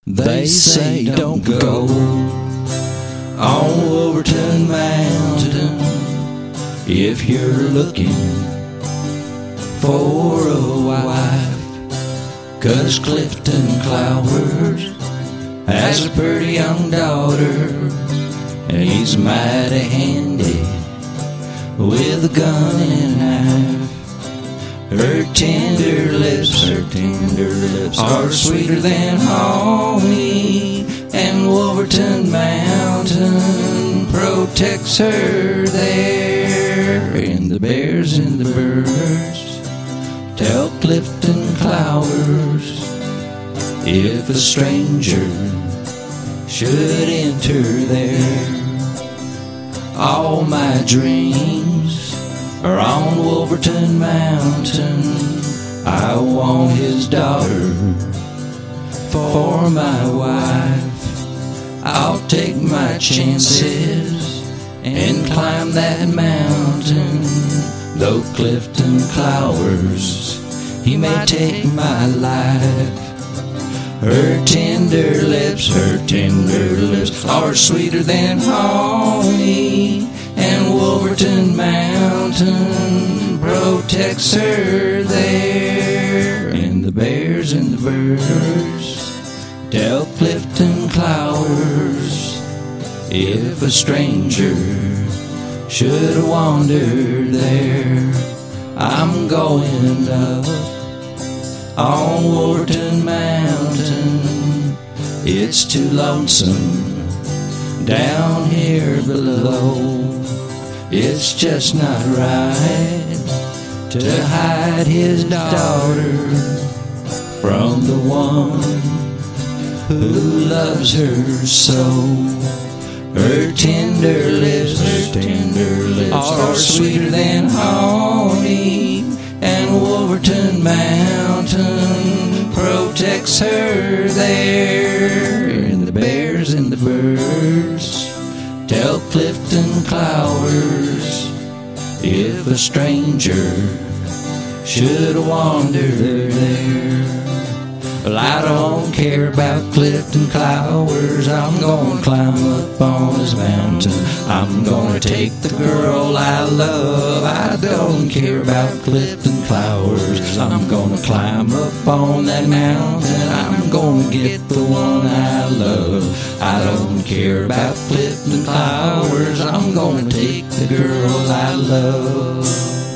They say don't go on Wolverton Mountain if you're looking for a wife, 'cause Clifton Clowers has a pretty young daughter, and he's mighty handy with a gun and knife. Her tender lips are sweeter than honey, and Wolverton Mountain protects her there. And the bears and the birds tell Clifton Clowers, if a stranger should enter there, all my dreams are on Wolverton Mountain. I want his daughter for my wife. I'll take my chances and climb that mountain. Though Clifton Clowers, he may take my life. Her tender lips are sweeter than honey, and Wolverton Mountain protects her there. And the bears and the birds tell Clifton Clowers, if a stranger should wander there, I'm going up on Wolverton Mountain. It's too lonesome down here below. It's just not right to hide his daughter from the one who loves her so. Her tender lips are sweeter than honey, and Wolverton Mountain protects her there. And the bears and the birds tell Clifton Clowers, if a stranger should wander there. Well, I don't care about Clifton Clowers. I'm gonna climb up on his mountain. I'm gonna take the girl I love. I don't care about Clifton Clowers. I'm gonna climb up on that mountain. I'm gonna get the one I love. I don't care about Clifton Clowers. I'm gonna take the girl I love.